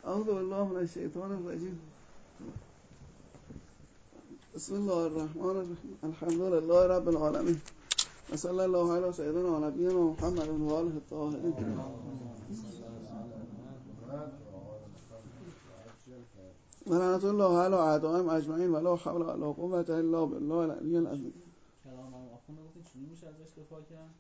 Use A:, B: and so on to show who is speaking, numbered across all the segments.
A: اعوذ بالله من الشیطان الرجیم. بسم الله الرحمن الرحیم. الحمد لله رب العالمین و صلی الله علی سیدنا و نبینا محمد و آله الطاهرین. و لعنت الله علی اعدائهم اجمعین و لا حول ولا قوة الا بالله العلی العظیم.
B: کلام آخوند گفتین چی میشه ازش دفاع کرد؟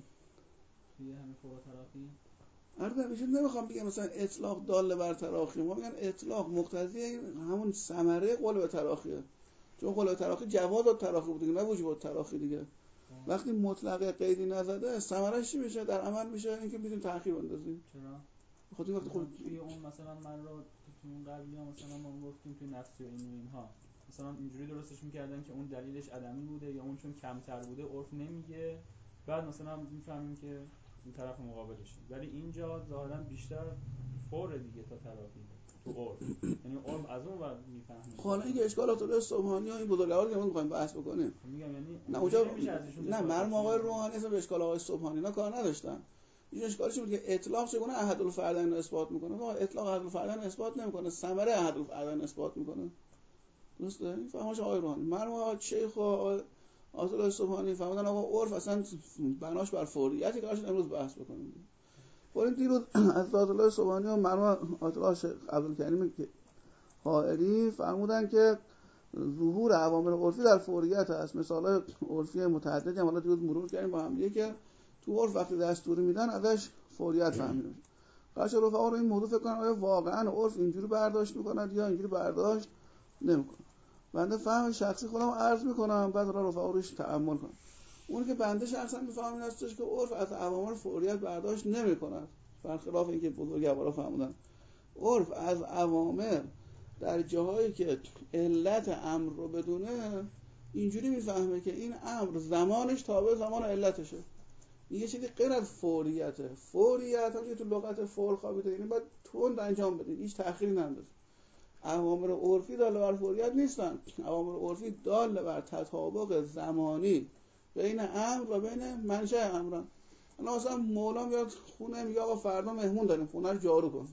B: توی همین فروع تراخی
A: البته میشه نمیخوام بگم مثلا اطلاق دال بر تراخی، ما میگن اطلاق مقتضی همون ثمره قول به تراخیه، چون قول به تراخی جواز تراخی بود دیگه، نه وجوب تراخی دیگه. وقتی مطلق قیدی نزده ثمرش چی میشه در عمل؟ میشه اینکه میتونیم تأخیر بندازیم.
B: چرا؟
A: خاطر وقتی خود
B: توی اون مثلا من رو توی اون قبلی ها مثلا ما گفتیم توی نفسی و اینها مثلا اینجوری درستش میکردن که اون دلیلش عدمی بوده یا اون چون کمتر بوده عرف نمیگه، بعد مثلا میفهمیم که این طرف مقابلشه، ولی اینجا ظاهرا بیشتر فور دیگه تا تراخی تو عرف، یعنی عرف از اون ور میفهمه.
A: حالا این اشکالات رو سبحانی ها این بزرگوار که ما می‌خوایم بحث بکنیم،
B: میگم یعنی
A: نه اونجا نه مرحوم آقای روحانی اصلا به اشکال آقای سبحانی اینا کار نداشتن. این اشکالش بود که اطلاق چگونه احد الفردین اثبات میکنه. ما اطلاق احد الفردین اثبات نمیکنه، ثمره احد الفردین اثبات میکنه. درسته؟ این فهمش آقای روحانی. مرحوم آقای شیخ و آیت الله سبحانی فهمیدن آقا عرف اصلا بناش بر فوریتی که داشتن امروز بحث بکنیم. ولی دیروز از آیت الله سبحانی و مرحوم آیت الله شیخ عبدالکریم حائری فرمودن که ظهور عوامل عرفی در فوریت هست. مثالای عرفی متعددی هم حالا دیروز مرور کردیم با هم دیگه که تو عرف وقتی دستوری میدن ازش فوریت فهمیده میشه. قاعده رفقا رو این موضوع فکر کنن آیا واقعا عرف اینجوری برداشت میکنه یا اینجوری برداشت نمیکنه. بنده فهم شخصی خودم عرض میکنم، بعد رفقا روش تأمل کنم. اون که بنده شخصا میفهمم این هستش که عرف از عوامل فوریت برداشت نمیکنه، برخلاف اینکه بزرگوارا فهمودن. عرف از عوامل در جاهایی که علت امر رو بدونه اینجوری میفهمه که این امر زمانش تابع زمان علتشه. یه چیزی غیر از فوریته. فوریت همونجوری تو لغت فور خوابیده، یعنی باید تند انجام بدید، هیچ تأخیری نندازید. اوامر عرفی دال بر فوریت نیستن. اوامر عرفی دال بر تطابق زمانی بین امر و بین منشأ امرن. مثلا مولا میاد خونه میگه آقا فردا مهمون داریم، خونه رو جارو کن.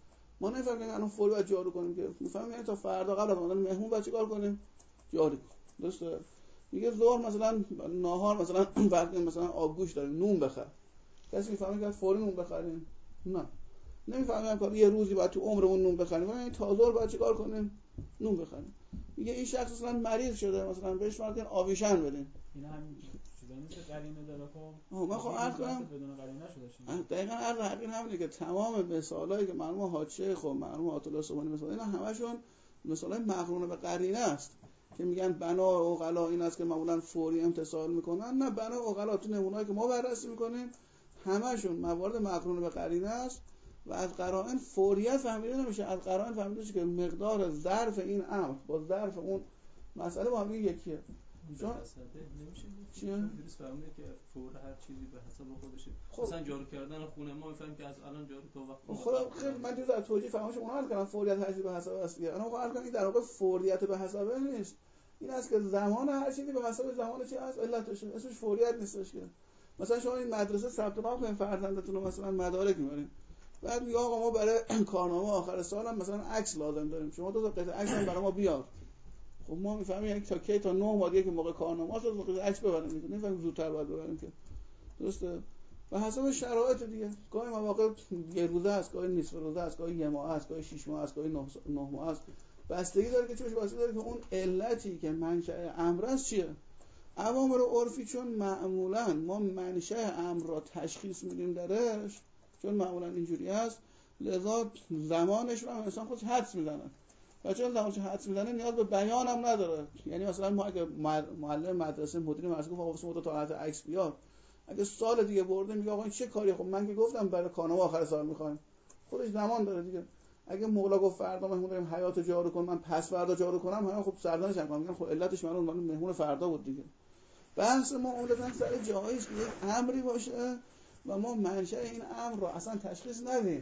A: ما نمی‌فهمیم الان فوری باید جارو کنیم که می‌فهمیم یعنی تا فردا قبل از اومدن مهمون باید چیکار کنیم؟ جارو کنیم. درسته؟ میگه ظهر مثلا ناهار مثلا بعد مثلا آبگوش داریم نون بخر. کسی می‌فهمه که فوری نون بخریم؟ نه. نمی‌فهمیم که یه روزی باید تو عمرمون نون بخریم. یعنی تا ظهر باید چیکار کنیم؟ نون بخریم. میگه این شخص مثلا مریض شده، مثلا بهش ممکن آویشن بدین.
B: اینا همین چیزایی نیست که قرینه داره. خب
A: من خب عرض کنم
B: بدون قرینه شده.
A: دقیقاً عرض حقیقی همینه که تمام مثالایی که مرحوم حاج شیخ و مرحوم آیت الله سبحانی مثلا اینا همشون مثالای مقرون به قرینه است که میگن بنا عقلا این است که معمولا فوری امتثال میکنن. نه، بنا عقلا تو نمونه‌ای که ما بررسی میکنیم همشون موارد مقرون به قرینه است و از قرائن فوریت فهمیده نمیشه. از قرائن فهمیده میشه که مقدار ظرف این امر با ظرف اون مسئله با هم یکیه.
C: چون نمیشه
A: چیه؟
C: درست فهمیده که فور هر چیزی به حساب خودشه.
A: خب
C: مثلا جارو کردن خونه ما میفهمیم که از الان جارو تا وقت
A: خب خیلی من دیروز از توجیه فهمش اونها عرض کردم فوریت هر چیزی به حساب است دیگه. انا عرض کردم این در واقع فوریت به حساب نیست. این است که زمان هر چیزی به حساب زمان چی است؟ علتشه. اسمش فوریت نیستش که مثلا شما این مدرسه ثبت نام کنین فرزندتون رو مثلا مدارک میارین، بعد میگه آقا ما برای کارنامه آخر سال هم مثلا عکس لازم داریم، شما دو تا قطعه عکس هم برای ما بیار. خب ما میفهمیم یک تا کی تا 9 ماه دیگه که موقع کارنامه است دو قطعه عکس ببریم، نمیفهمیم زودتر باید ببریم که. درسته؟ و حسب شرایط دیگه گاهی مواقع یه روزه است، گاهی نصف روزه است، گاهی یه ماه است، گاهی 6 ماه است، گاهی 9 ماه است. بستگی داره که چه بستگی داره که اون علتی که منشأ امر است چیه. اوامر عرفی چون معمولا ما منشأ امر را تشخیص میدیم درش، چون معمولا اینجوری است، لذا زمانش رو هم انسان خودش حدس میزنه و چون زمانش حدس میزنه نیاز به بیان هم نداره. یعنی مثلا ما اگه معلم مدرسه مدیر مدرسه گفت واسه ما تا عکس بیار، اگه سال دیگه برده میگه آقا این چه کاریه؟ خب من که گفتم برای کارنامه آخر سال میخوایم. خودش زمان داره دیگه. اگه مولا گفت فردا مهمون داریم حیات جارو کن، من پس فردا جارو کنم، همه خب سردانش هم میگن خب علتش معلوم مهمون فردا بود دیگه. بحث ما عمدتاً سر جایی است که یک امری باشه و ما منشأ این امر رو اصلا تشخیص ندیم.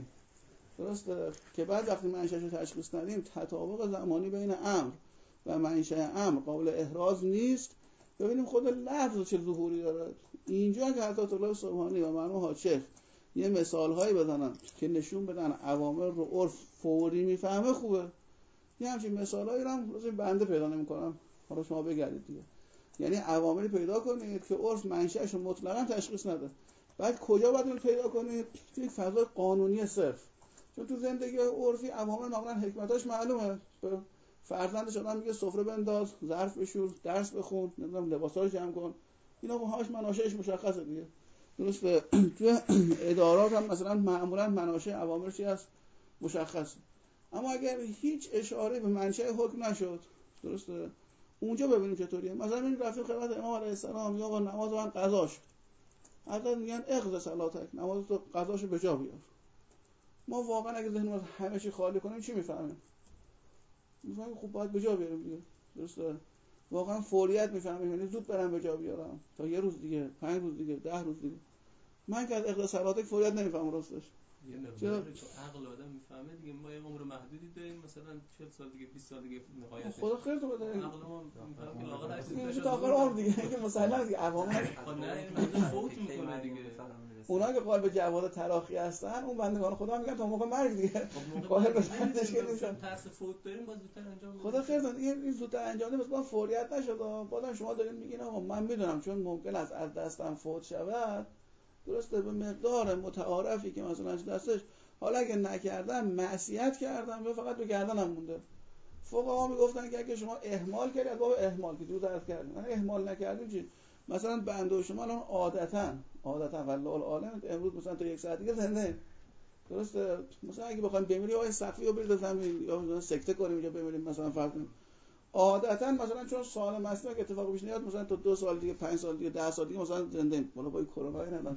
A: درسته؟ که بعد وقتی منشأش رو تشخیص ندیم تطابق زمانی بین امر و منشأ امر قابل احراز نیست. ببینیم خود لفظ چه ظهوری داره. اینجا که حضرت الله سبحانی و مرحوم حاج شیخ یه مثال‌هایی بزنم که نشون بدن عوامل رو عرف فوری میفهمه خوبه. یه همچین مثال‌هایی رو هم روزی بنده پیدا نمی‌کنم، حالا شما بگردید دیگه. یعنی عواملی پیدا کنید که عرف منشأش رو مطلقاً تشخیص نده. بعد کجا باید اون پیدا کنید؟ توی فضای قانونی صرف. چون تو زندگی عرفی عوامل معمولاً حکمتاش معلومه. فرزندش آدم میگه سفره بنداز، ظرف بشور، درس بخون، نمیدونم لباسا رو جمع کن. اینا باهاش مناشأش مشخصه دیگه. درسته؟ تو ادارات هم مثلا معمولاً مناشأ عوامل چی هست؟ مشخصه. اما اگر هیچ اشاره به منشأ حکم نشد، درسته؟ اونجا ببینیم چطوریه. مثلا این رفیق خدمت امام علیه السلام یا آقا نماز من قضا شد. حضرت میگن اقضا صلاتک، نماز تو قضاشو به جا بیار. ما واقعا اگه ذهنمون همه چی خالی کنیم چی میفهمیم؟ میفهمیم خب باید به جا بیاریم دیگه. درسته؟ واقعا فوریت میفهمیم، یعنی زود برم به جا بیارم تا یه روز دیگه، 5 روز دیگه، 10 روز دیگه. من که از اقضا صلاتک فوریت نمیفهمم راستش.
C: یه مقداری تو عقل آدم میفهمه دیگه. ما یه عمر محدودی داریم، مثلا 40 سال دیگه 20 سال دیگه نهایتش.
A: خدا خیرتو بده.
C: عقل ما میفهمه که لااقل 80
A: این تا آخر عمر دیگه اینکه مسلمه دیگه عوامل
C: نه این فوت میکنه دیگه.
A: اونا که قائل به جواز تراخی هستن، اون بندگان خدا میگن تا موقع مرگ دیگه. قائل به
C: مرگش چون ترس فوت داریم باز زودتر انجام بدیم.
A: خدا خیرتون این زودتر انجام بده، مثلا فوریت نشد. بعدم شما دارین میگین آقا من میدونم چون ممکن است از دستم فوت شود، درسته، به مقدار متعارفی که مثلا از دستش، حالا اگه نکردم معصیت کردم یا فقط به گردنم مونده. فقها میگفتن که اگه شما اهمال کردید، از باب اهمال که دو درس کردیم، من اهمال نکردیم چی؟ مثلا بنده و شما الان عادتاً والله العالم امروز مثلا تا 1 ساعت دیگه زنده، درسته؟ مثلا اگه بخوایم بمیریم یا سقفی رو برید زمین یا مثلا سکته کنیم یا بمیریم مثلا فرض کنیم، عادتاً مثلا چون سالم هستیم که اتفاق پیش نیاد مثلا تا 2 سال دیگه، 5 سال دیگه، 10 سال دیگه مثلا زنده ایم. والا با این کرونا اینا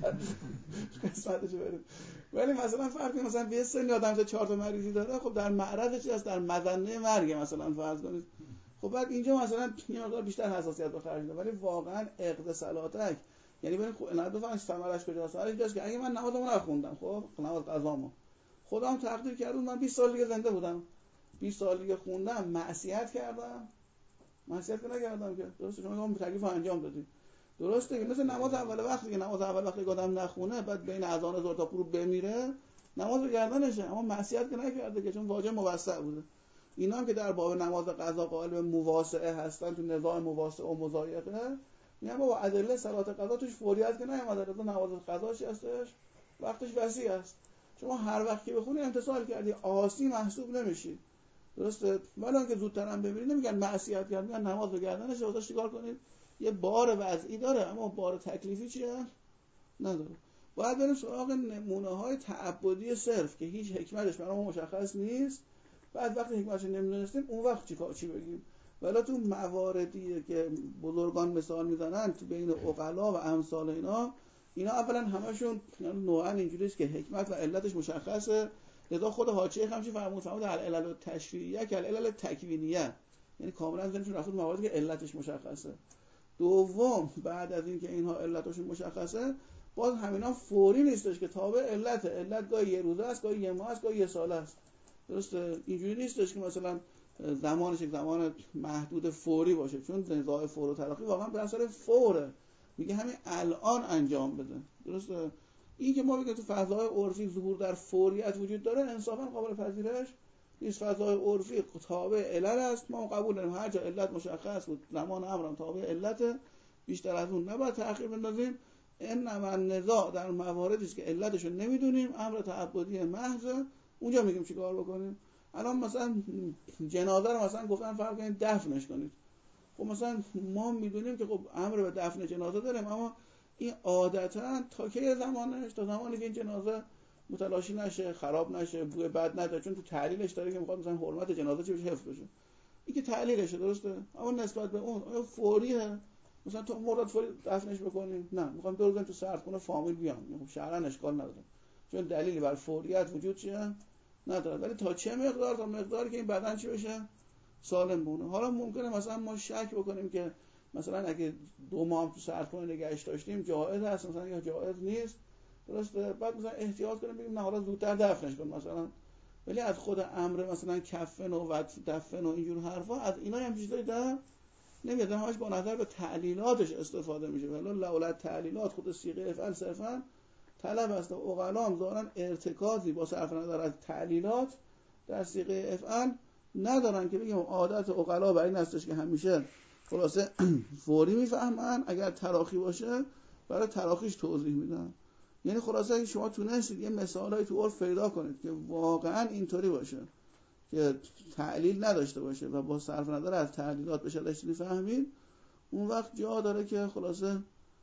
A: قسمتش بریم. ولی مثلا فرض کنیم مثلا به سن آدم 4 تا مریضی داره، خب در معرض چی است؟ در مظنه مرگ مثلا فرض کنید. خب بعد اینجا مثلا یه مقدار بیشتر حساسیت به خرج میده. ولی واقعا عقد صلاتک، یعنی ببین نه بفهمید ثمرش کجاست. ثمرش که اگه من نمازمو نخوندم، خب نماز قضامو خودم تقدیر کردم من 20 سال دیگه زنده بودم، 20 سال دیگه خوندم، معصیت کردم، معصیت که نکردم که، درسته؟ شما هم تکلیف انجام دادید، درسته؟ که مثل نماز اول وقت دیگه، نماز اول وقتی آدم نخونه بعد بین اذان ظهر تا غروب بمیره، نماز به گردنشه، اما معصیت که نکرده که چون واجب موسع بوده. اینا هم که در باب نماز قضا قائل به مواسعه هستن، تو نظام مواسعه و مضایقه، میگم با ادله صلات قضا توش فوریت که نیامده، نماز قضا چی هستش؟ وقتش وسیع است. شما هر وقت که بخونی امتثال کردی، عاصی محسوب نمیشی، درسته؟ ولی که زودتر هم ببینید نمیگن معصیت کرد، میگن نماز به گردنش، واسه چیکار کنید؟ یه بار وضعی داره اما بار تکلیفی چیه؟ نداره. باید بریم سراغ نمونه‌های تعبدی صرف که هیچ حکمتش برای ما مشخص نیست. بعد وقتی حکمتش نمیدونستیم اون وقت چی بگیم؟ ولی تو مواردی که بزرگان مثال میزنن تو بین عقلا و امثال اینا اولا همشون نوعا اینجوریه که حکمت و علتش مشخصه. لذا خود حاجی همچی فرمود العلل التشریعیه که العلل تکوینیه، یعنی کاملا ذهنشون رفت مواردی که علتش مشخصه. دوم بعد از اینکه اینها علتشون مشخصه، باز همینا فوری نیستش که تابع علت گاهی یه روزه است، گاهی یه ماه است، گاهی یه سال است، درسته؟ اینجوری نیستش که مثلا زمانش یک زمان محدود فوری باشه، چون نزاع فور و تراخی واقعا به اثر فوره، میگه همین الان انجام بده، درسته؟ این که ما بگیم تو فضای عرفی ظهور در فوریت وجود داره انصافا قابل پذیرش نیست. فضای عرفی تابع علل است، ما قبول داریم هر جا علت مشخص بود زمان امرم تابع علت، بیشتر از اون نباید تأخیر بندازیم. انما النزاع در مواردی است که علتشو نمیدونیم، امر تعبدی محض، اونجا میگیم چیکار بکنیم. الان مثلا جنازه رو مثلا گفتن فرض کنید دفنش کنید، خب مثلا ما میدونیم که خب امر به دفن جنازه داریم، اما این عادتا تا که زمانش، تا زمانی که این جنازه متلاشی نشه، خراب نشه، بوی بد نده، چون تو تعلیلش داره که میخواد مثلا حرمت جنازه چه بشه، حفظ بشه، این که تعلیلشه، درسته؟ اما نسبت به اون آیا فوریه؟ مثلا تو مرد فوری دفنش بکنیم؟ نه، میخوام بروزن تو سردخونه فامیل بیان، خب شرعاً اشکال نداره، چون دلیلی بر فوریت وجود چیه نداره. ولی تا چه مقدار؟ تا مقداری که این بدن چی بشه؟ سالم بونه. حالا ممکنه مثلا ما شک بکنیم که مثلا اگه 2 ماه تو سردخونه نگهش داشتیم جایز هست مثلا یا جایز نیست، درسته؟ بعد مثلا احتیاط کنیم بگیم نه حالا زودتر دفنش کن مثلا. ولی از خود امر مثلا کفن و دفن و اینجور حرفا، از اینا هم چیزایی در نمیاد، همش با نظر به تعلیلاتش استفاده میشه. ولی لولا تعلیلات خود صیغه افعال صرفا طلب است و عقلا هم ظاهرا ارتکازی با صرف نظر از تعلیلات در صیغه افعل ندارن که بگیم عادت عقلا برای این هستش که همیشه خلاصه فوری میفهمن، اگر تراخی باشه برای تراخیش توضیح میدن. یعنی خلاصه اگه شما تونستید یه مثالایی تو عرف پیدا کنید که واقعا اینطوری باشه که تعلیل نداشته باشه و با صرف نظر از تعلیلات بشه داشتید فهمید، اون وقت جا داره که خلاصه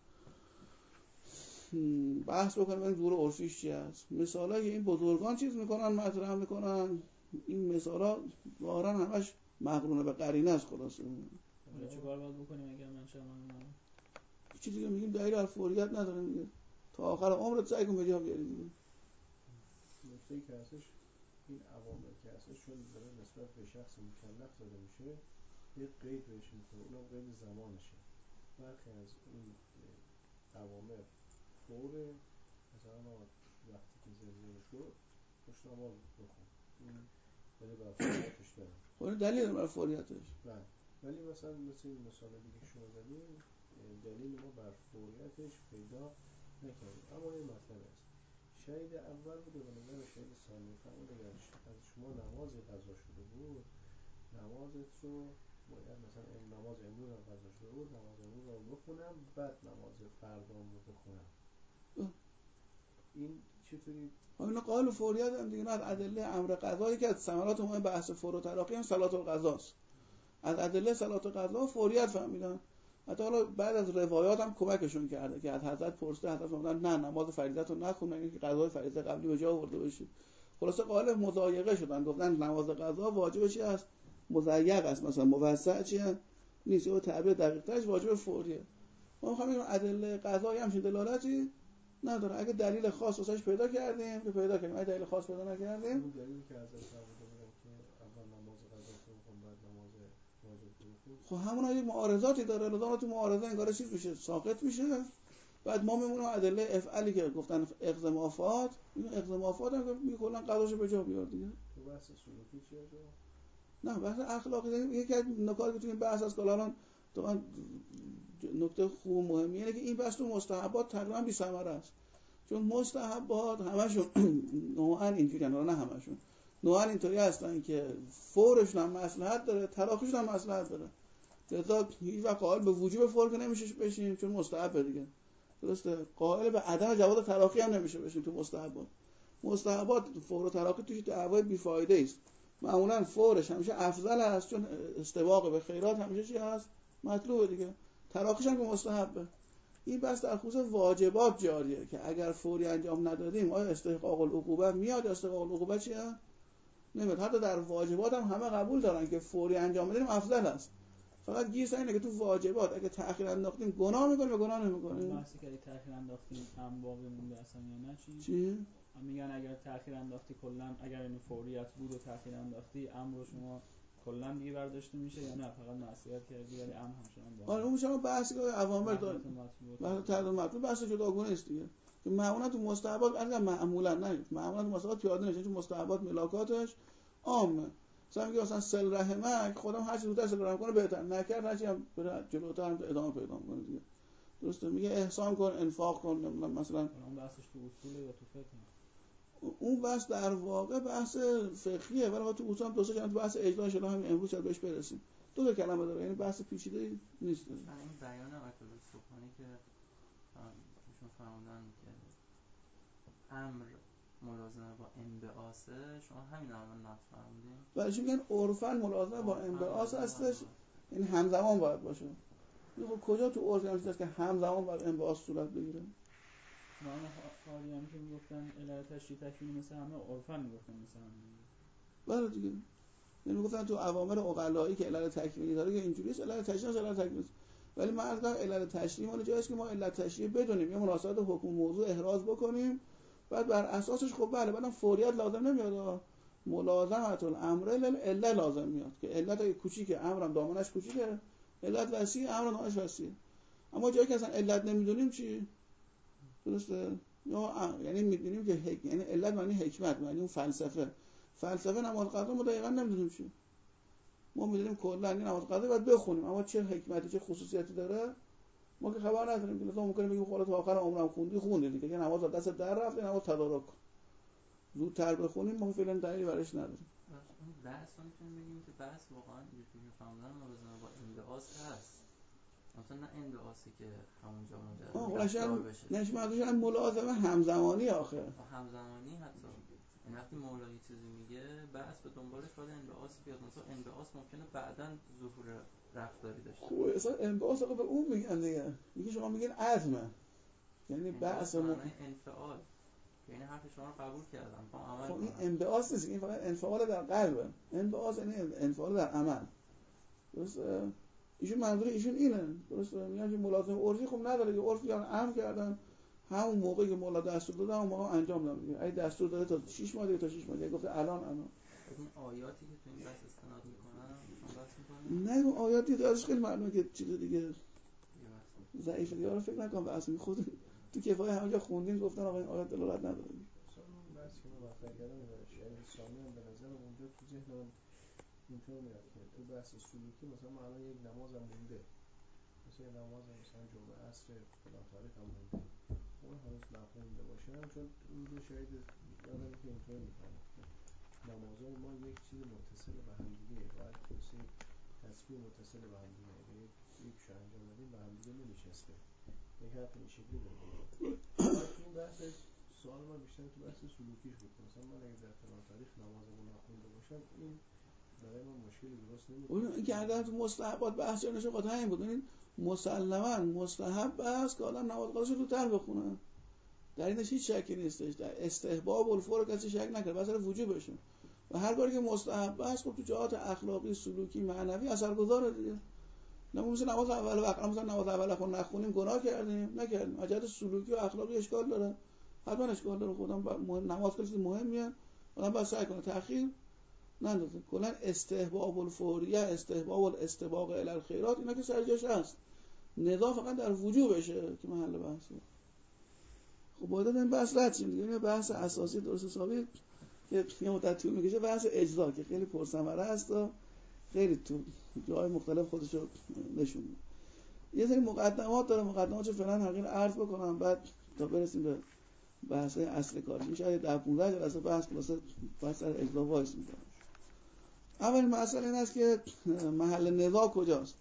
A: بحث بکنیم این دور عرفیش چی هست. مثالایی این بزرگان چیز میکنن مطرح میکنن، این مثالا ظاهرا همش مقرونه به قرینه است. خلاصه
B: چه کار باید بکنیم اگر من شما
A: چیزی دیگه میگیم دلیل بر فوریت نداره، میگه تا آخر عمرت سعی کن به جا بیاری دیگه.
D: نکته‌ای که هستش این عوامل که هستش چون داره نسبت به شخص مکلف داده میشه یه قید بهش میکنه، اونم قید زمانشه. برخی از این عوامل فوره، مثلا وقتی که زلزله شد پشت نماز بخون، این دلیل بر فوریتش داره.
A: خب دلیل بر فوریتش
D: بله، ولی مثلا مثل این مثال دیگه که شما زدین دلیل ما بر فوریتش پیدا نکردیم. اما این مطلب است شهید اول بود و به نظر شهید ثانی فرمود اگر از شما نماز قضا شده بود نمازت رو باید مثلا نماز امروز هم قضا شده بود نماز امروز رو بخونم بعد نماز فردام رو بخونم. این چطوری؟
A: اینا قال فوریت هم دیگه، نه از ادله امر قضایی که از ثمرات مهم بحث فور و تراخی هم صلات القضاست. از ادله صلات القضا فوریت فهمیدن. حتی حالا بعد از روایات هم کمکشون کرده که از حضرت پرسیده، حضرت فرمودن نه نماز فریضت رو نخون اینکه قضای فریضه قبلی به جا آورده بشید. خلاصه قائل مضایقه شدن، گفتن نماز قضا واجبش است مضیق است، مثلا موسع چیه نیست، و تعبیر دقیق‌ترش واجب فوریه. ما می‌خوایم بگیم ادله قضایی همچین دلالتی نداره. اگه دلیل خاص واسش پیدا کردیم که پیدا کردیم، اگه دلیل خاص پیدا نکردیم
D: اون دلیلی که حضرت فرموده بودن که اول نماز قضا بخون بعد نماز واجب بخون،
A: خب همون یه معارضاتی داره، لذا تو معارضه انگار چیز میشه ساقط میشه. بعد ما میمونیم ادله افعلی که گفتن اقضمافات، این اقضمافات هم که کلا قضاشو به جا بیار دیگه.
D: تو بحث سلوکی چیه جو؟
A: نه بحث اخلاقی یکی از نکاتی که تو این بحث از کلان تو نکته خوب و مهمی اینه که این بحث تو مستحبات تقریبا بی ثمره است. چون مستحبات همشون نوعا اینجوریه، نه همشون نوعا اینطوری هستن که فورشون هم مصلحت داره، تراخیشون هم مصلحت داره. لذا هیچ وقت قائل به وجوب فور که نمیشه بشیم چون مستحب دیگه، درسته؟ قائل به عدم جواز تراخی هم نمیشه بشیم تو مستحبات. مستحبات فور و تراخی توش دعوای بیفایده است. معمولا فورش همیشه افضل است چون استباق به خیرات همیشه چی هست؟ مطلوبه دیگه. تراخیش هم که مستحبه. این بس در خصوص واجبات جاریه که اگر فوری انجام ندادیم آیا استحقاق العقوبه میاد؟ استحقاق العقوبه چیه؟ نمیاد. حتی در واجبات هم همه قبول دارن که فوری انجام بدیم افضل است. فقط گیر اینه که تو واجبات اگه تأخیر انداختیم گناه میکنیم یا گناه نمیکنیم.
B: بحثی که تأخیر انداختیم هم باقی مونده اصلا یا نه
A: چی؟
B: میگن اگر تأخیر انداختی کلا اگر این فوریت بود و تأخیر انداختی امر رو شما کلا دیگه برداشته میشه یا نه فقط معصیت کردی ولی امر همچنان باقی.
A: آره اون شما بحثی که اوامر داره. مثلا تعداد مطلوب بحث جداگونه است دیگه. که معمولا تو مستحبات اصلا معمولا نه، معمولا تو مستحبات پیاده نشه چون مستحبات ملاکاتش عامه. مثلا میگه مثلا سل رحمک خودم هر چی زودتر سل رحم کنه بهتر، نکرد هر چی هم بره جلوتر هم ادامه پیدا کنه دیگه. درسته؟ میگه احسان کن، انفاق کن، مثلا
B: اون بحثش تو اصول یا تو فقه؟
A: اون بحث در واقع بحث فقهیه ولی تو اصول هم دو سه کلمه بحث اجزا ان شاءالله همین امروز بهش برسیم. دو تا کلمه داره، یعنی بحث پیچیده نیست.
E: این بیان آیت الله صبحانی که ایشون فرمودن که امر ملازمه با انبعاثه، شما همین الان نقل فرمودین؟
A: ولی چون میگن عرفاً ملازمه با انبعاث هستش، این همزمان باید باشه. خب کجا تو عرف هست که همزمان باید انبعاث صورت بگیره؟
B: ما خالیانی که میگفتن علت تشریع تکوینی مثل همه عرفاً میگفتن مثل همه.
A: بله دیگه. یعنی میگفتن تو اوامر عقلایی که علت تکوینی داره که اینجوریه، علت تشریع علت تکوینی. ولی من از علت تشریع مال جاییه که ما علت تشریع بدونیم، یه مناسبت حکم موضوع احراز بکنیم، بعد بر اساسش خب بله بعدم فوریت لازم نمیاد. ملازمت الامر للعله لازم میاد که علت کوچیکه امرم دامنش کوچیکه، علت وسیع امر دامنش وسیعه. اما جایی که اصلا علت نمیدونیم چی؟ درسته؟ یا یعنی میدونیم که یعنی علت معنی حکمت، معنی اون فلسفه نماز قضا ما دقیقاً نمیدونیم چی. ما میدونیم کلا این نماز قضا باید بخونیم اما چه حکمتی چه خصوصیتی داره ما که خبر نداریم که مثلا ممکنه بگیم خودت تا آخر عمرم خوندی دیگه، یه نماز از دست در رفت، یه نماز تدارک کن، زودتر بخونیم، ما فعلا دلیلی براش نداریم.
E: این بحث رو میتونیم بگیم که بحث واقعا اینجوری که فهمیدن ملازمه با انبعاث هست، مثلا نه انبعاثی که همونجا مجرد بشه.
A: نش منظورش ملازمه همزمانی آخه.
E: همزمانی حتی این وقتی مولا یه چیزی میگه بحث به دنبالش باید انبعاث بیاد، مثلا انبعاث ممکنه بعداً ظهور رفتاری داشته.
A: خب اصلا انبعاث به اون میگن دیگه. میگه شما میگین عزمه. یعنی بحث
E: انفعال. یعنی حرف شما رو قبول کردم،
A: خب این انبعاث نیست، این فقط انفعال در قلبه. انبعاث یعنی انفعال در عمل. درسته؟ ایشون منظور ایشون اینه. درسته؟ میگن که ملازمه عرفی خب نداره، یه عرفی امر کردن همون موقعی که مولا دستور داده اون موقع انجام نمیده. اگه دستور داده تا 6 ماه دیگه تا 6 ماه دیگه گفته الان
E: این آیاتی که تو این بحث استناد میکنن شما بحث میکنن؟
A: نه اون آیاتی دارش خیلی معلومه که چیز دیگه ضعیفه دیگه رو فکر نکنم به اصلا خود تو کفایه همونجا خوندیم گفتن آقا این آیات دلالت نداره.
D: مثلا اون بحثی که من مطرح کردم شاید ثانی هم به نظر اونجا تو ذهنم اینطور میاد که تو بحث سلوکی مثلا ما الان یک نمازم مونده، مثلا نماز مثلا جمعه عصر فلان تاریخ هم مونده، اون هنوز نخونده باشم، چون اونجا شاید یادم که اینطور میفهمم نمازهای ما یک چیز متصل به هم دیگه، باید مثل تصویر متصل به هم دیگه، اگه یک شو انجام بدیم به هم دیگه نمیشسته، یک حرف این شکلی داریم. تو این بحث سوال من بیشتر تو بحث سلوکیش بود، مثلا من اگه در فلان تاریخ نمازمو نخونده باشم این برای من مشکلی درست نمیکنه.
A: اون که عادت تو مستحبات بحث جانش خاطر همین بود. این مسلماً مستحب است که آدم نماز قضاشو زودتر بخونه. در اینش هیچ شکی نیستش. در استحباب الفور کسی شک نکنه، بس وجوبشه. و هر کاری که مستحب است خب تو جهات اخلاقی، سلوکی، معنوی اثرگذاره دیگه. نمون مثلا نماز اول وقت مثلا نماز اول خود نخونیم گناه کردیم، نکردیم. جهات سلوکی و اخلاقی اشکال داره. حتما اشکال داره. خودم نماز خیلی مهمیه. آدم باید سعی کنه تأخیر نندازه. کلا استحباب الفوریه، استحباب الاستباق الی الخیرات اینا که سر جاش هست. نزاع فقط در وجوبشه که محل بحثه. خب باید این بحث رد شیم دیگه. این بحث اساسی درست حسابی که یه مدت طول میکشه بحث اجزا که خیلی پرثمره است و خیلی تو جای مختلف خودش رو نشون میده. یه سری مقدمات داره، مقدماتشو فعلا حقیر عرض بکنم بعد تا برسیم به بحث اصل کار. این شاید 10-15 جلسه بحث واسه بحث اجزا وایس می‌کنه. اول مسئله این است که محل نزاع کجاست.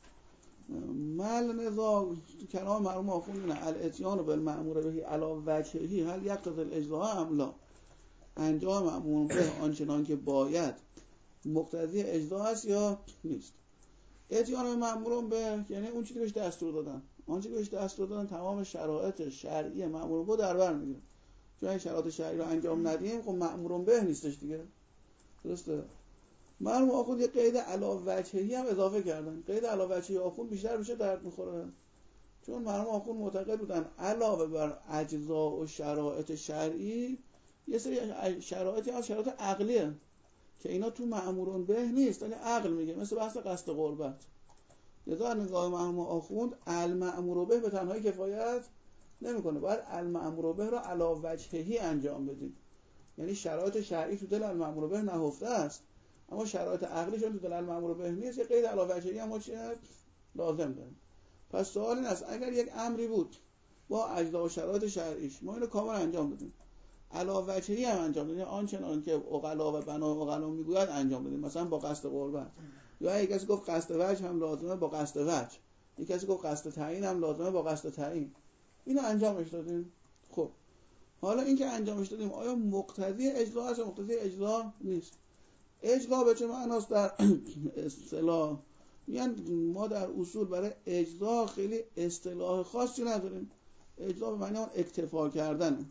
A: محل نزاع تو کلام مرحوم آخوند الاتیان بالمأمور به علی وجهه هل یقتضی الاجزاء ام لا، انجام مأمور به آنچنان که باید مقتضی اجزا است یا نیست. اتیان به مأمور به یعنی اون چیزی که بهش دستور دادن، آنچه که بهش دستور دادن تمام شرایط شرعی مأمور به در بر میگیره. چون این شرایط شرعی رو انجام ندیم خب مأمور به نیستش دیگه. درسته؟ مرحوم آخوند یه قید علی وجهی هم اضافه کردن. قید علی وجهی آخوند بیشتر میشه درد میخوره. چون مرحوم آخوند معتقد بودن علاوه بر اجزا و شرایط شرعی یه سری شرایطی هست شرایط عقلیه که اینا تو مأمورون به نیست، ولی عقل میگه، مثل بحث قصد قربت. لذا نگاه مرحوم آخوند المأمور به به تنهایی کفایت نمیکنه، باید المأمور به رو علی وجهی انجام بدیم. یعنی شرایط شرعی تو دل المأمور به نهفته است، اما شرایط عقلی چون تو دل المأمور به نیست یه قید علی وجهی هم چیه لازم داریم. پس سوال این است اگر یک امری بود با اجزا و شرایط شرعیش ما اینو کامل انجام بدیم، علی وجهی هم انجام بدیم، آنچنان که عقلا و بنا عقلا میگوید انجام بدیم، مثلا با قصد قربت، یا یک کسی گفت قصد وجه هم لازمه با قصد وجه، یک کسی گفت قصد تعیین هم لازمه با قصد تعیین، اینو انجامش دادیم. خب حالا این که انجامش دادیم آیا مقتضی اجزا است یا مقتضی اجزا نیست؟ اجزا به چه معناست در اصطلاح؟ میگن ما در اصول برای اجزا خیلی اصطلاح خاصی نداریم. اجزا به معنی اون اکتفا کردنه.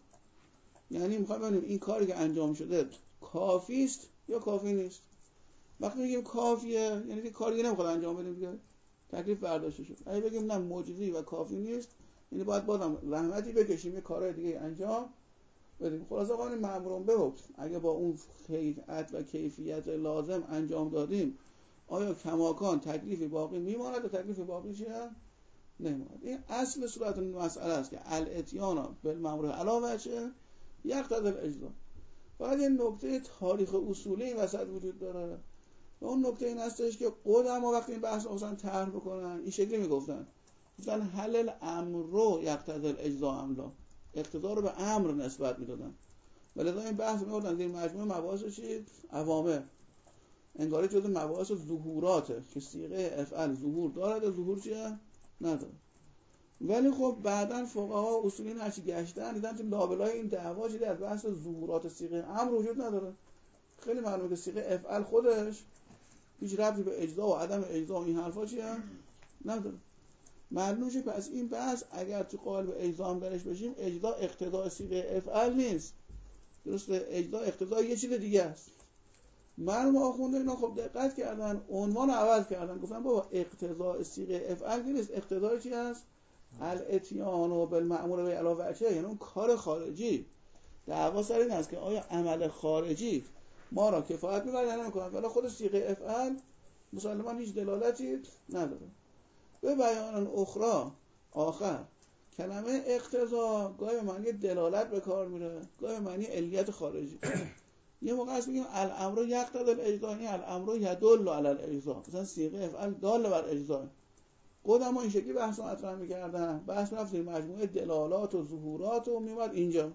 A: یعنی میخوایم ببینیم این کاری که انجام شده کافی است یا کافی نیست. وقتی میگیم کافیه یعنی که کاری نمیخواد انجام بدیم دیگه، تکلیف برداشته شد. اگه بگیم نه مجزی و کافی نیست یعنی باید بازم زحمتی بکشیم یه کارهای دیگه انجام بدیم. خلاصه قانون مأمورون به اگه با اون هیئت و کیفیت لازم انجام دادیم آیا کماکان تکلیفی باقی میماند و تکلیفی باقی چیه؟ نمیماند. این اصل صورت مسئله است که الاتیان بالمأمور علی وجه یقتضی الاجزا. بعد این نکته تاریخ اصولی این وسط وجود داره و اون نکته این هستش که قدما وقتی این بحث اصلا طرح بکنن این شکلی میگفتن گفتن هل الامر یقتضی الاجزاء ام لا، اقتضا رو به امر نسبت میدادن. ولذا این بحث می‌آوردن زیر مجموعه مباحث چی؟ عوامه، انگاری جزء مباحث ظهوراته که صیغه افعل ظهور دارد و ظهور چیه؟ نداره. ولی خب بعداً فقها اصولیین هرچی گشتن دیدن تو لابلای این دعوا چیزی از بحث ظهورات صیغه امر وجود نداره. خیلی معلومه که صیغه افعل خودش هیچ ربطی به اجزا و عدم اجزا و این حرفا چیه؟ نداره. معلومه که پس این بحث اگر تو قالب اجزا هم درش بشیم، اجزا اقتضای صیغه افعل نیست. درسته؟ اجزا اقتضای یه چیز دیگه است. مرحوم آخونده اینا خب دقت کردن، عنوان عوض کردن، گفتن بابا اقتضای صیغه افعل نیست، اقتضای چی هست؟ الاتیان و بالمأمور به علاوه وجهه، یعنی اون کار خارجی. دعوا سر این است که آیا عمل خارجی ما را کفایت می‌کنه یا نمی‌کنه، ولی خود صیغه افعل مسلماً هیچ دلالتی نداره. به بیان اخرى آخر کلمه اقتضا گاهی به معنی دلالت به کار میره، گاهی به معنی علیت خارجی. یه موقع است میگیم الامر یقتضی الاجزا، یعنی الامر یدل علی الاجزا، مثلا صیغه افعل دال بر اجزا. قدما این شکلی بحث مطرح می‌کردن، بحث رفت در مجموعه دلالات و ظهورات و میومد اینجا.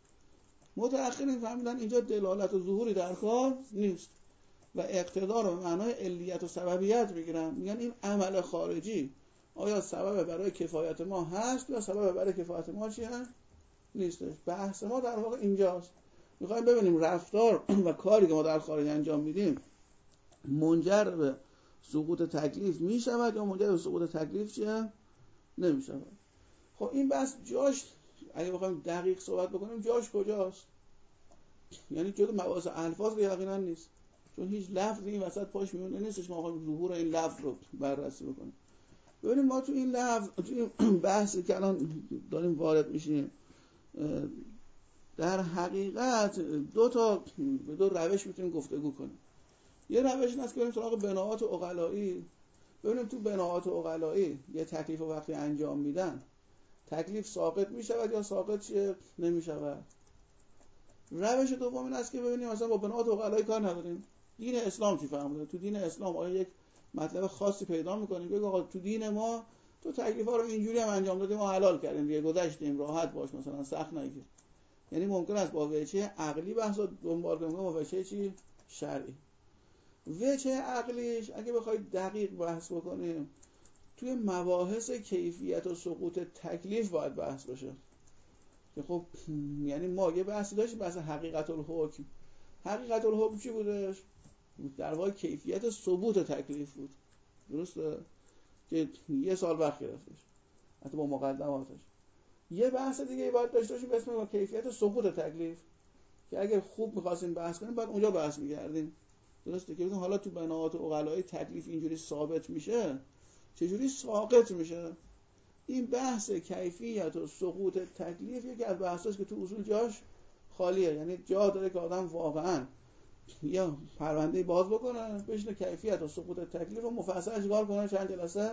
A: متأخرین فهمیدن اینجا دلالت و ظهوری در کار نیست و اقتضا رو به معنای علیت و سببیت میگیرن، میگن این عمل خارجی آیا سبب برای کفایت ما هست یا سبب برای کفایت ما چیه؟ نیستش. بحث ما در واقع اینجاست. میخوایم ببینیم رفتار و کاری که ما در خارج انجام میدیم منجر به سقوط تکلیف میشود یا منجر به سقوط تکلیف چیه؟ نمیشود. خب این بحث جاش اگه بخوایم دقیق صحبت بکنیم جاش کجاست؟ یعنی جزء مباحث الفاظ که یقینا نیست، چون هیچ لفظی این وسط پاش میمونه نیستش ما بخوایم ظهور این لفظ رو بررسی بکنیم. ببینیم ما تو این لفظ، تو این بحثی که الان داریم وارد میشیم، در حقیقت به دو روش میتونیم گفتگو کنیم. یه روش این است که بریم سراغ بناءات عقلایی، ببینیم تو بناءات عقلایی یه تکلیف رو وقتی انجام میدن تکلیف ساقط میشود یا ساقط نمیشود. روش دوم این است که ببینیم مثلا با بناءات عقلایی کار نداریم، دین اسلام چی فرموده. تو دین اسلام آیا یک مطلب خاصی پیدا میکنیم بگو آقا تو دین ما تو تکلیفا رو اینجوری هم انجام دادیم و حلال کردیم دیگه، گذشتیم، راحت باش، مثلا سخت نگیر. یعنی ممکن است با وجه عقلی بحث رو دنبال کنیم با وجه چی؟ شرعی. وجه عقلیش اگه بخواید دقیق بحث بکنیم توی مباحث کیفیت و سقوط تکلیف باید بحث بشه. که خب یعنی ما یه بحثی داشتیم، بحث حقیقت الحکم. حقیقت الحکم چی بودش؟ در واقع کیفیت ثبوت تکلیف بود. درسته؟ که یه سال وقت گرفتش حتی با مقدماتش. یه بحث دیگه باید داشته باشیم به اسم کیفیت سقوط تکلیف که اگر خوب می‌خواستیم بحث کنیم بعد اونجا بحث می‌کردیم. درسته؟ که حالا تو بناءات عقلایی تکلیف اینجوری ثابت میشه، چجوری ساقط میشه؟ این بحث کیفیت و سقوط تکلیف یکی از بحثاست که تو اصول جاش خالیه. یعنی جا داره که آدم واقعا یا پرونده باز بکنه بشینه کیفیت و سقوط تکلیف رو مفصل چیکار کنه، چند جلسه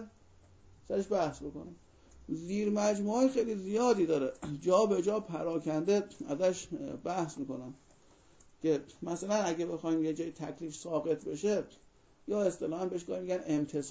A: سرش بحث بکنه. زیر مجموعه خیلی زیادی داره، جا به جا پراکنده ازش بحث میکنم که مثلا اگه بخوایم یه جای تکلیف ساقط بشه یا اصطلاحاً بهش میگن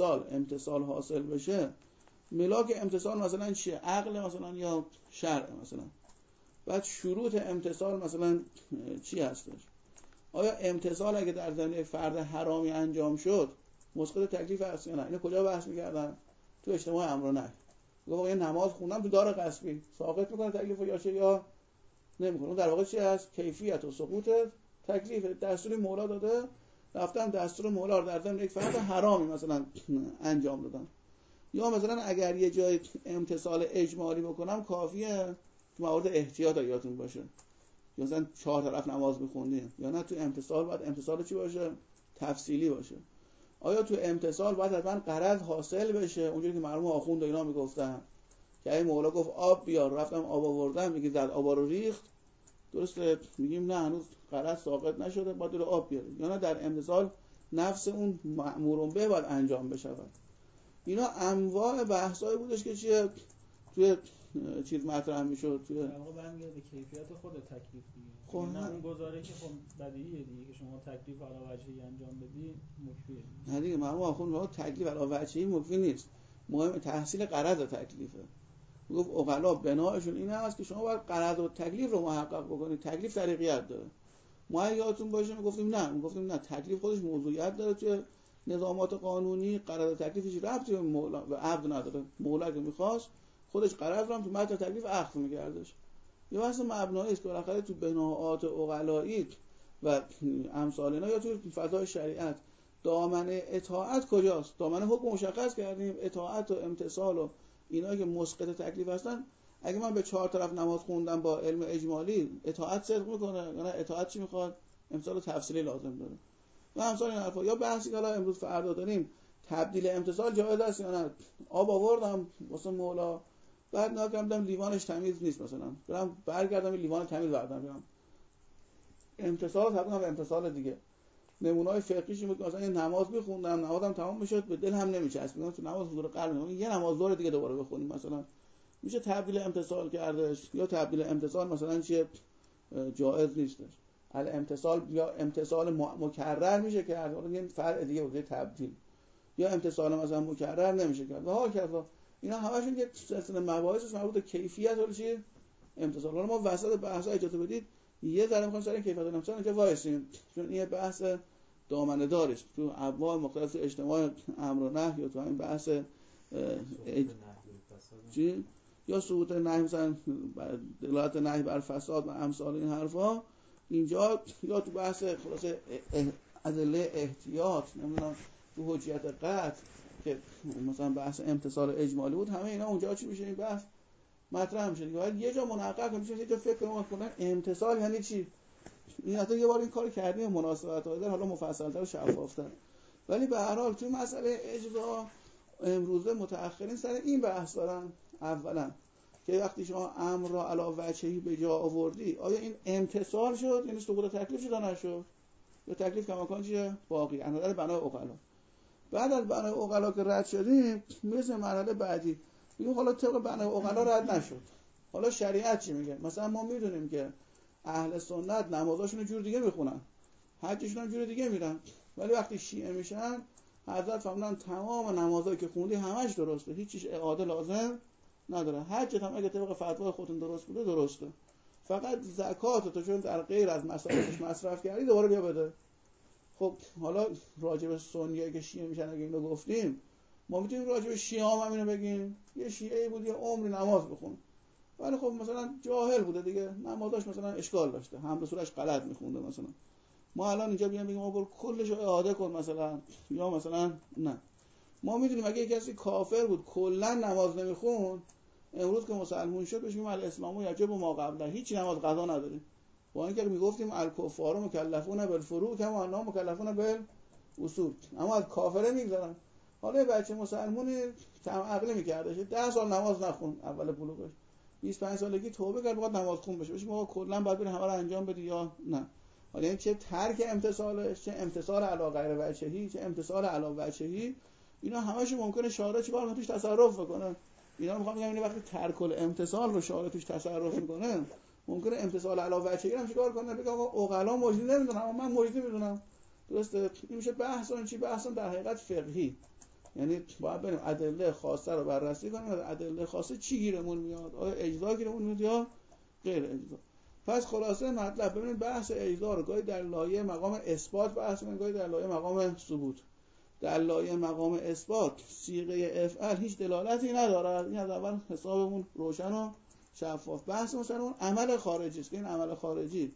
A: امتثال حاصل بشه، ملاک امتثال مثلا چیه؟ عقل مثلا یا شرع مثلا. بعد شروط امتثال مثلا چی هستش؟ آیا امتثال اگه در زمینه فرد حرامی انجام شد مسقط تکلیف هست یا نه؟ اینو کجا بحث می‌کردن؟ تو اجتماع امر و نهی. گفتم یه نماز خوندم تو دار غصبی ساقط می‌کنه تکلیفو یا چه یا نمی‌کنه. اون در واقع چی هست؟ کیفیت و سقوط تکلیف. دستور مولا داده، رفتم دستور مولا رو در زمینه یک فرد حرامی مثلا انجام دادم. یا مثلا اگر یه جای امتثال اجمالی بکنم کافیه تو موارد احتیاط یادتون باشه، یا مثلا 4 طرف نماز میخوندیم، یا نه تو امتثال باید امتثال چی باشه؟ تفصیلی باشه. آیا تو امتثال باید حتما غرض حاصل بشه اونجوری که مرحوم آخوند و اینا میگفتن که این مولا گفت آب بیار، رفتم آب آوردم، میگه زد آبا رو ریخت، درسته؟ میگیم نه هنوز غرض ساقط نشده باید رو آب بیاره. یا نه در امتثال نفس اون مأمور به باید انجام بشه. اینا انواع بحثایی بودش که چیه توی چیز مطرح میشد. توی
B: در واقع برمیگرده کیفیت خود تکلیف دیگه.
A: خب
B: نه اون گزاره که خب بدیهیه دیگه که شما تکلیف علی وجهی انجام بدی مکفیه.
A: نه دیگه مرحوم آخوند تکلیف علی وجهی مکفی نیست. مهم تحصیل غرض تکلیفه. گفت عقلا بنایشون این هست که شما باید غرض و تکلیف رو محقق بکنید. تکلیف طریقیت داره. ما یادتون باشه میگفتیم نه تکلیف خودش موضوعیت داره. توی نظامات قانونی غرض و تکلیفش ربطی به مولا و عبد نداره. مولا که میخواست خودش غرض رو هم تو متن تکلیف اخذ می‌کردش. یه بحث مبنایی است که بالاخره تو بناءات عقلایی و امثال اینا یا تو فضای شریعت دامن اطاعت کجاست؟ دامن حکم مشخص کردیم. اطاعت و امتثال و اینا که مسقط تکلیف هستن. اگه من به 4 طرف نماز خوندم با علم اجمالی اطاعت صدق میکنه یا نه اطاعت چی میخواد؟ امتثال و تفصیلی لازم داره. و امثال این حرفا. یا بحثی که حالا امروز فردا داریم تبدیل امتثال جایز است یا نه؟ آب آوردم واسه مولا بعد ناگهان لیوانش تمیز نیست مثلا برام برگردم لیوان تمیز بردارم امتثال تبدیل به امتثال دیگه. نمونه‌های فقهیش بود که مثلا یه نماز می‌خوندم نمازم تمام میشد به دل هم نمی‌چسبید تو نماز حضور قلب یه نماز دور دیگه دوباره بخونیم مثلا میشه تبدیل امتثال کردش. یا تبدیل امتثال مثلا چیه جایز نیستش. الامتثال یا امتثال مکرر میشه کرد. حالا یه فرع دیگه بود تبدیل. یا امتثال مثلا مکرر نمیشه کرد. و ها کذا اینا همشون یک سلسله مباحث مربوط به کیفیت ولی چیه امتثال. حالا ما وسط بحثا اجازه بدید یه ذره می‌خوام سر کیفیت امتثال اینجا وایسیم چون این بحث دامنه دارش تو ابواب مختلف اجتماع امر و نهی یا تو همین بحث چی یا سقوط نهی مثلا دلالت نهی بر فساد و امثال این حرفا اینجا یا تو بحث خلاصه ادله احتیاط نمیدونم تو حجیت قطع که مثلا بحث امتثال اجمالی بود همه اینا اونجا چی میشه این بحث مطرح میشه دیگه. یه جا منحقق میشه یه جا فکر کنن امتثال یعنی چی. این حتی یه بار این کار کردیم مناسبت ها حالا مفصل‌تر و شفافتر. ولی به هر حال تو مسئله اجزا امروزه متأخرین سر این بحث دارن. اولا که وقتی شما امر را علی وجهی به جا آوردی آیا این امتثال شد یعنی سقوط تکلیف شد نشد یا تکلیف کماکان چیه باقی از نظر بنای عقلا. بعد از بنای عقلا که رد شدیم میرسیم مرحله بعدی میگیم حالا طبق بنای عقلا رد نشد حالا شریعت چی میگه. مثلا ما میدونیم که اهل سنت نمازاشون جور دیگه میخونن حجشون هم جور دیگه میرن ولی وقتی شیعه میشن حضرت فرمودن تمام نمازایی که خوندی همش درسته هیچ چیز اعاده لازم نداره. حجت هم اگه طبق فتوای خودتون درست بوده درسته فقط زکات تو چون در غیر از مصارفش مصرف کردی دوباره بیا بده. خب حالا راجع به سنیه که شیعه میشن اگه اینو گفتیم ما میتونیم راجع به شیعه هم اینو بگیم. یه شیعه بود یه عمری نماز بخون ولی خب مثلا جاهل بوده دیگه نمازش مثلا اشکال داشته حمد و سورش غلط میخونده مثلا ما الان اینجا بیان بگیم آقا کلش رو اعاده کن مثلا یا مثلا نه. ما میدونیم اگه کسی کافر بود کلا نماز نمیخون امروز که مسلمون شد بهش میگیم الاسلام یجب ما قبله هیچ نماز قضا نداریم با اینکه میگفتیم الکفار مکلفون بالفروع کما انهم مکلفون بالاصول اما از کافره میگذارن. حالا بچه مسلمونی کم عقلی میکردش 10 سال نماز نخون اول بلوغش 25 سالگی توبه کرد بخواد نماز خون بشه ما کلا باید بریم همه رو انجام بدی یا نه. حالا این چه ترک امتثالش چه امتثال علی غیر وجهی چه امتثال علی وجهی اینا همش ممکنه شارع چیکار کنه توش تصرف بکنه. اینا میخوام بگم این وقتی ترک الامتثال رو شارع توش تصرف میکنه ممکنه امتثال علی وجهی هم چیکار کنه بگه آقا عقلا مجری نمیدونم اما من مجری میدونم. درسته این میشه بحث اون چی بحثم در حقیقت فقهی یعنی باید بریم ادله خاصه رو بررسی کنیم از ادله خاصه چی گیرمون میاد آیا اجزا گیرمون میاد یا غیر اجزا. پس خلاصه مطلب ببینید بحث اجزا رو گاهی در لایه مقام اثبات بحث می‌کنیم گاهی در لایه مقام ثبوت. در لایه مقام اثبات صیغه افعل هیچ دلالتی ندارد. این از اول حسابمون روشن و شفاف. بحث مثلا عمل خارجی است که این عمل خارجی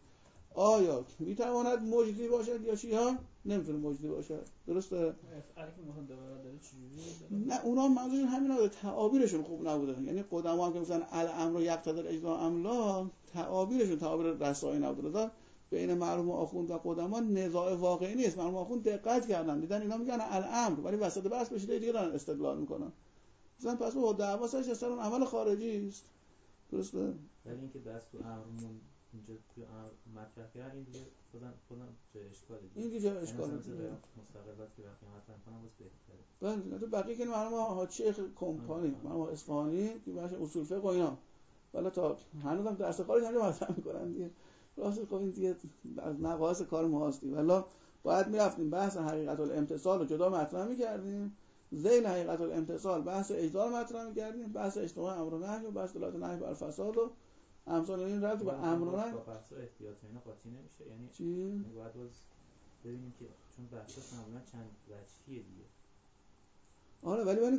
A: آیا میتواند مجدی باشد یا چی ها نمیتونه مجدی باشد. درسته
B: افعالی که مثلا دلالت داره چجوریه
A: نه اونا منظورشون همینا بوده تعابیرشون خوب نبوده. یعنی قدما هم که مثلا الامر یقتضی الاجزاء املا تعابیرشون تعابیر رسایی نبوده. بین مرحوم آخوند و قدما نزاع واقعی نیست. مرحوم آخوند دقت کردن دیدن اینا میگن الامر ولی وسط بحث به شیء دیگه دارن استدلال میکنن مثلا پس با دعوا سرش اصلا عمل خارجی است. درسته
F: ولی اینکه دست تو امرمون اینجا تو مطرح کردن این دیگه خودم جای اشکاله
A: این دیگه جای اشکاله
F: مستقلات که وقتی مطرح کنم واسه بهتره.
A: بله تو بقیه که مرحوم حاج شیخ کمپانی مرحوم اصفهانی که باشه اصول فقه و اینا والا تا هنوزم درس خارج همینجا مطرح میکنن دیگه راست خب این دیگه از نواقص کار ما هست. والا باید میرفتیم بحث حقیقت الامتثال رو جدا مطرح میکردیم ذیل حقیقت الامتصال بحث اجزا رو مطرح می‌کردیم، بحث اجتماع امر و نهی و بحث دلالت نهی بر فساد و امثال این ربط به امر و نهی.
F: بحث احتیاط اینا قاطی نمیشه، یعنی
A: چی؟
F: باید ببینیم که چون بحث معمولا چند وجهیه دیگه.
A: آره ولی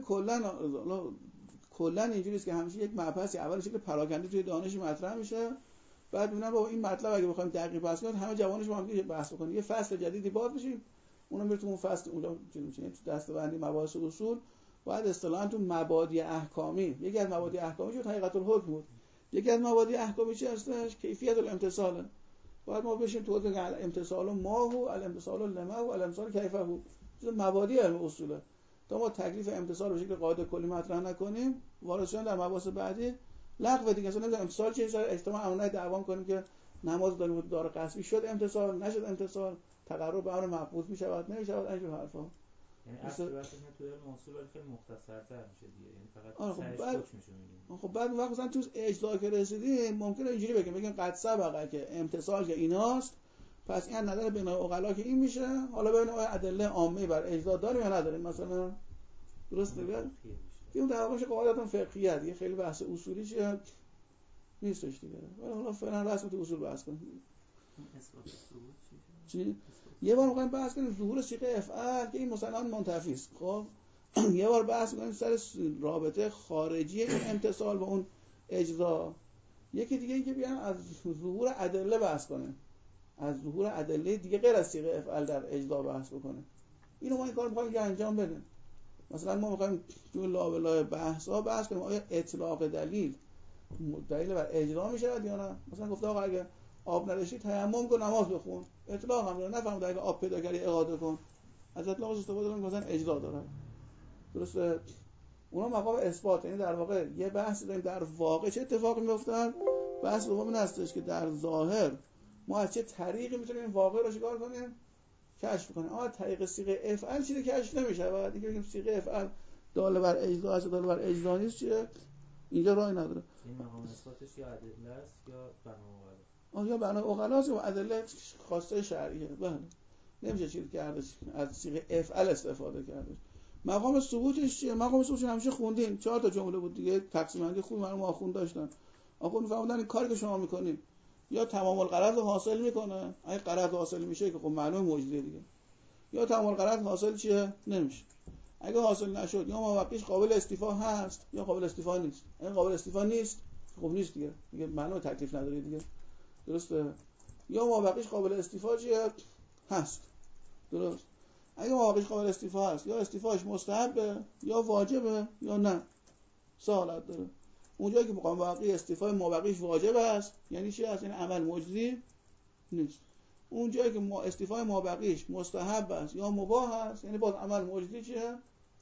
A: کلا اینجوریه که همیشه یک مبحثی اول شکل پراکنده توی دانش مطرح میشه، بعد میبینن با این مطلب اگه بخوایم دقیق بحث کنیم همه جوانش با هم دیگه بحث بکنیم، یه فصل جدیدی باز بشیم اونم میره تو اون فصل اونجا چیزی میشه تو دسته‌بندی مباحث اصول. باید اصطلاحاً تو مبادی احکامی، یکی از مبادی احکامی شد حقیقت الحکم بود، یکی از مبادی احکامی چی هستش؟ کیفیت الامتصال. باید ما بشیم تو که الامتصال ما هو الامتصال لما و الامتصال کیفه هو، مبادی علم اصوله. تا ما تکلیف امتصال به شکل قاعده کلی مطرح نکنیم وارد شدن در مباحث بعدی لغو دیگه. اصلا نمی‌دونم امتصال چیه، سر اجتماع امر دعوام کنیم که نماز داریم داره قصبی شد امتصال نشد امتصال، تقرب به امر مقبول میشود نمیشود، اینجور حرفا.
F: یعنی اصل بحثش تو علم اصول ولی خیلی مختصرتر میشه دیگه، یعنی فقط سرش حکم میشه میگیم.
A: خب بعد وقت مثلا تو اجزا که رسیدیم ممکنه اینجوری بگیم قد سبقه که امتصال که ایناست، پس این نظر بین عقلا که این میشه، حالا ببین آیا ادله عامه بر اجزا داریم یا نداریم مثلا. درست دیگه اون در واقع قواعد فقهیه دیگه، خیلی بحث اصولی چیه نیستش دیگه. حالا فعلا رسم تو اصول بحث کنیم.
E: اثبات ثبوت
A: چی؟ یه بار می‌خوایم بحث کنیم ظهور صیغه افعال که این مثلا منتفی است. خب یه بار بحث کنیم سر رابطه خارجی این امتصال با اون اجزا. یکی دیگه این که بیان از ظهور ادله بحث کنیم، از ظهور ادله دیگه غیر از صیغه افعال در اجزا بحث بکنیم. اینو ما این کار می‌خوایم انجام بدیم. مثلا ما می‌خوایم تو لابلای بحثا بحث کنیم آیا اطلاق دلیل بر اجرا میشود یا نه. مثلا گفته آقا اگه آب نداشتی تیمم کن نماز بخون، اطلاق هم داره، نفهمید اگه آب پیدا کردی اعاده کن، از اطلاقش استفاده کنیم مثلا اجرا داره. درسته؟ اونا مقام اثبات، یعنی در واقع یه بحث داریم در واقع چه اتفاقی میفته. بحث دوم این هستش که در ظاهر ما از چه طریقی میتونیم این واقع رو چیکار کنیم کشف کنیم. اما طریق صیغه افعال چیزی کشف نمیشه. بعد دیگه بگیم صیغه افعال دال بر اجزا است، دال بر اجزا نیست، چیه اینجا راهی نداره.
F: این مقام اثباتش یا ادله است یا بنا عقلا.
A: یا بنا عقلا است یا ادله خواسته شرعیه. بله نمیشه چیز کردش از صیغه افعال استفاده کردش. مقام ثبوتش چیه؟ مقام ثبوتش همیشه خوندیم 4 تا جمله بود دیگه، تقسیم بندی خوب مرحوم آخوند داشتن. آخوند فهمیدن این کاری که شما میکنید یا تمام الغرض رو حاصل میکنه، اگه غرض حاصل میشه که خب معلومه مجزیه دیگه، یا تمام الغرض حاصل چیه نمیشه. اگه حاصل نشد یا مابقیش قابل استیفا هست یا قابل استیفا نیست. اگه قابل استیفا نیست خب نیست دیگه معلومه تکلیف نداره دیگه. درسته؟ یا مابقیش قابل استیفا چیه هست. درست؟ اگه مابقیش قابل استیفا هست یا استیفاش مستحبه یا واجبه یا نه، سه حالت داره. اونجایی که مقام واقعی استیفای مابقیش واجب است یعنی چی هست؟ یعنی عمل مجزی نیست. اونجایی که استیفای مابقیش مستحب است یا مباح است یعنی باز عمل مجزی چیه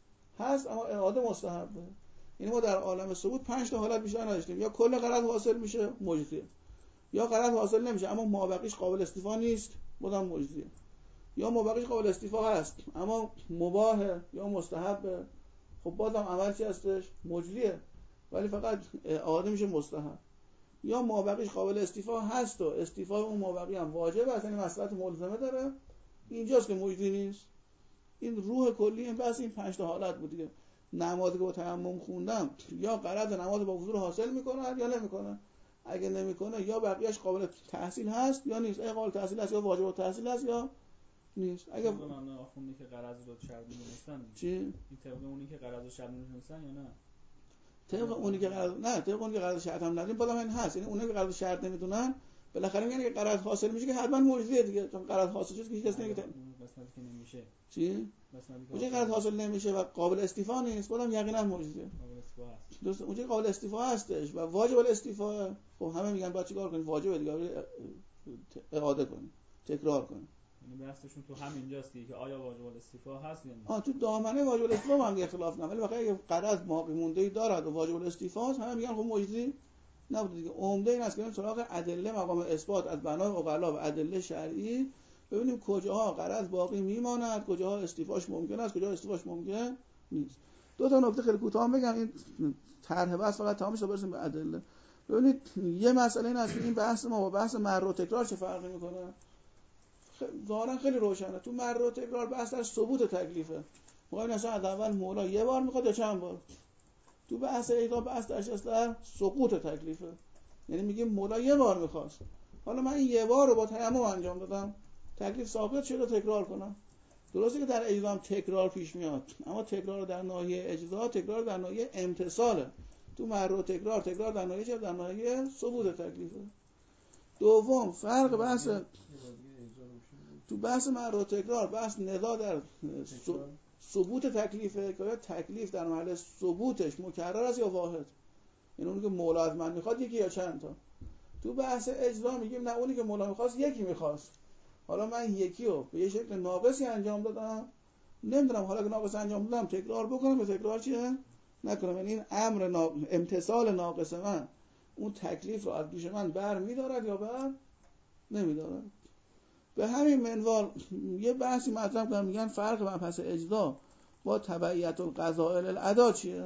A: هست اما اعاده مستحبه. یعنی ما در عالم ثبوت 5 تا حالت بیشتر نداشتیم، یا کل غرض حاصل میشه مجزیه، یا غرض حاصل نمیشه اما مابقیش قابل استیفا نیست بازم مجزیه، یا مابقیش قابل استیفا هست اما مباح یا مستحبه خب بازم عمل چی هستش مجزیه ولی فقط اعاده میشه مستحب، یا مابقیش قابل استیفا هست و استیفای اون مابقی هم واجب است یعنی مصلحت ملزمه داره، اینجاست که مجزی نیست. این روح کلی این بحث این 5 تا حالت بود دیگه. نمازی که با تیمم خوندم یا غرض نماز با وضو حاصل میکنه یا نمیکنه، اگه نمیکنه یا بقیه‌اش قابل تحصیل هست یا نیست، اگه قابل تحصیل هست یا واجب التحصیل هست یا نیست. اگه
B: من آخوندی که غرض رو شرط می‌دونستن
A: چی
B: این طبق اونی که غرض رو شرط می‌دونستن یا نه
A: طبق اونی که غرض نه طبق اونی که غرض شرط هم نداریم بازم این هست، یعنی اونایی که غرض شرط نمیدونن بالاخره میگن که غرض حاصل میشه که حتما مجزیه دیگه، چون غرض حاصل شد که هیچ کس نمیگه
B: قسمتی که نمیشه
A: چی اونجا غرض حاصل نمیشه و قابل استیفا نیست بازم یقینا مجزیه.
B: قابل استیفا هست
A: درست اونجا قابل استیفا هستش و واجب الاستیفا. خب همه میگن باید چیکار کنیم واجبه دیگه اعاده کنیم تکرار کنیم.
B: یعنی بحثشون تو همینجاست دیگه که آیا واجب الاستیفا هست یا نه.
A: تو دامنه واجب الاستیفا هم اختلاف نه، ولی واقعا اگه غرض باقی مونده دارد و واجب الاستیفا هست همه میگن خب مجزی نبوده دیگه. عمده این است که بریم سراغ ادله مقام اثبات از بنای عقلا و ادله شرعی ببینیم کجاها غرض باقی میماند، کجاها استیفاش ممکن است، کجاها استیفاش ممکن نیست. دو تا نکته خیلی کوتاه بگم این طرح بحث فقط تمام شه برسیم به ادله. ببینید یه مسئله این است که این بحث ما با بحث مر و تکرار چه فرقی میکنه. ظاهرا خیلی روشنه. تو مر و تکرار بحث در ثبوت تکلیفه، موقع این اصلا از اول مولا یه بار میخواد یا چند بار؟ تو بحث اجزا بحث درش در سقوط تکلیفه، یعنی میگیم مولا یه بار میخواست، حالا من این یه بار رو با تیمم انجام دادم، تکلیف ثابت شده، تکرار کنم. درسته که در اجزا هم تکرار پیش میاد، اما تکرار در ناحیه اجزا تکرار در ناحیه امتثاله. تو مرو تکرار در ناحیه چه؟ در ناحیه ثبوت تکلیفه. دوم فرق بحث تو بحث مرو تکرار بحث نزاع در ثبوت تکلیفه که تکلیف در محل ثبوتش مکرر است یا واحد، این اونی که مولا از من میخواد یکی یا چند تا. تو بحث اجزا میگیم نه، اونی که مولا میخواست یکی میخواست، حالا من یکی رو به یه شکل ناقصی انجام دادم، نمیدونم حالا که ناقص انجام دادم تکرار بکنم یا تکرار چیه نکنم، یعنی این امر امتثال ناقص من اون تکلیف رو از دوش من بر میدارد یا بر نمیدارد. به همین منوال یه بحثی مطرح کنم، میگن فرق مبحث اجزا با تبعیت القضاء الادا چیه؟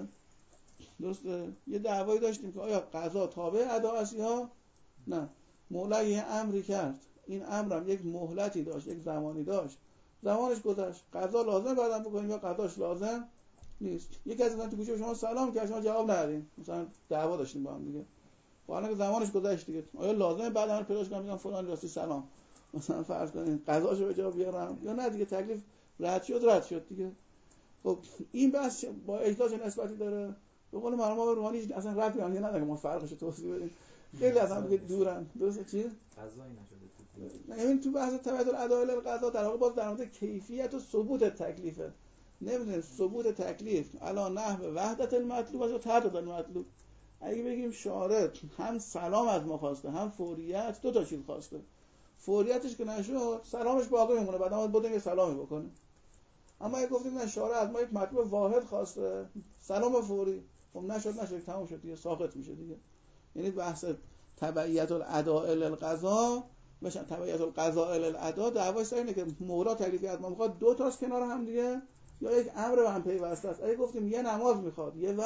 A: درسته؟ یه دعوایی داشتیم که آیا قضا تابع ادا است یا نه. مولا یه امری کرد، این امرم یک مهلتی داشت، یک زمانی داشت، زمانش گذشت، قضا لازم بعدم بکنیم یا قضاش لازم نیست. یکی از تو کوچه شما سلام کرد، شما جواب ندادین، مثلا دعوا داشتیم با هم دیگه، حالا که زمانش گذشت دیگه، آیا لازمه بعدم پیداش کنم میگم فلان راستی سلام مثلا فرض کنین قضاشو به جا بیارم یا نه دیگه، تکلیف رد شد دیگه. خب این بحث با اجزا چه نسبتی داره؟ به قول مرحوم روحانی اصلا ربطی نداره که ما فرقش رو توضیح بدیم، خیلی از هم دیگه دورن. درسته چی؟
F: قضایی نشده.
A: یعنی تو بحث تبعیت الادله القضا در واقع باز در مورد کیفیت و ثبوت تکلیفه. نمیدونیم ثبوت تکلیف علا نحو وحدت المطلوب یا تعدد المطلوب. اگه بگیم شارع هم سلام از ما خواسته هم فوریت، دو تا چیز خواسته، فوریتش که نشد سلامش باقی میمونه، بعد ما بودیم یه سلامی بکنیم. اما اگه گفتیم نه شارع از ما یک مطلوب واحد خواسته، سلام فوری، خب نشد تمام شد دیگه، ساقط میشه دیگه. یعنی بحث تبعیت الاداء للقضا مثلا تبعیت القضاء للادا دعوای سر اینه که مولا تکلیفی از ما میخواد دو تاست کنار هم دیگه یا یک امر به هم پیوسته است. اگه گفتیم یه نماز میخواد، یه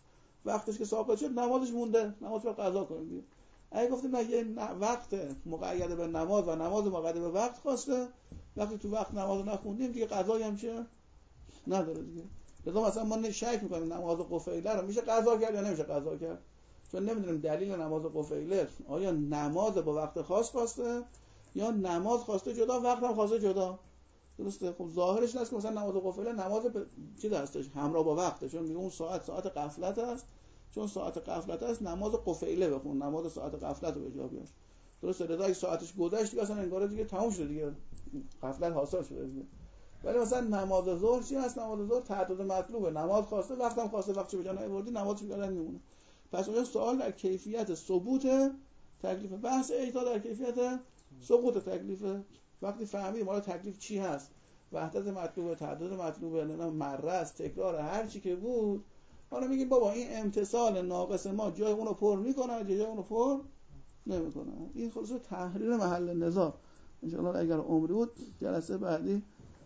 A: وقتش که ساقط شد نمازش مونده، نماز رو قضا کنیم دیگه. اگه گفتیم نه یه وقت مقید به نماز و نماز مقید به وقت خواسته، وقتی تو وقت نماز نخوندیم دیگه قضایی هم چه نداره دیگه. لذا مثلا ما شک میکنیم نماز قفیله رو میشه قضا کرد یا نمیشه قضا کرد، چون نمیدونیم دلیل نماز قفیله آیا نماز با وقت خاص خواسته یا نماز خواسته جدا وقت هم خواسته جدا. درسته؟ خب ظاهرش نیست که مثلا نماز قفیله نماز چی هستش همراه با وقته، چون میگه اون ساعت غفلت است، چون ساعت غفلت است نماز قفیله بخون، نماز ساعت غفلت رو به جا بیار. درسته؟ لذا اگه ساعتش گذشت دیگه اصلا انگار دیگه تموم شده دیگه، غفلت حاصل شده دیگه. ولی مثلا نماز ظهر چی هست؟ نماز ظهر تعدد مطلوبه، نماز خواسته وقتم خواسته، وقتی به جا نیاوردی نمازش میگردن میمونه. پس اونجا سوال در کیفیت ثبوت تکلیف، بحث اجزا در کیفیت سقوط تکلیف. وقتی فهمیدیم حالا تکلیف چی هست، وحدت مطلوبه، تعدد مطلوبه، مره است، تکرار، هر چی که بود، حالا میگیم بابا این امتثال ناقص ما جای اونو پر میکنه، جای اونو پر نمیکنه. این خلاص تحریر محل نزاع. ان شاء الله اگر عمری بود جلسه بعدی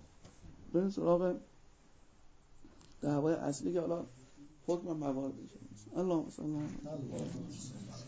A: بریم سراغ دعوای اصلی که حالا حکم موارد میشه. اللهم صل علی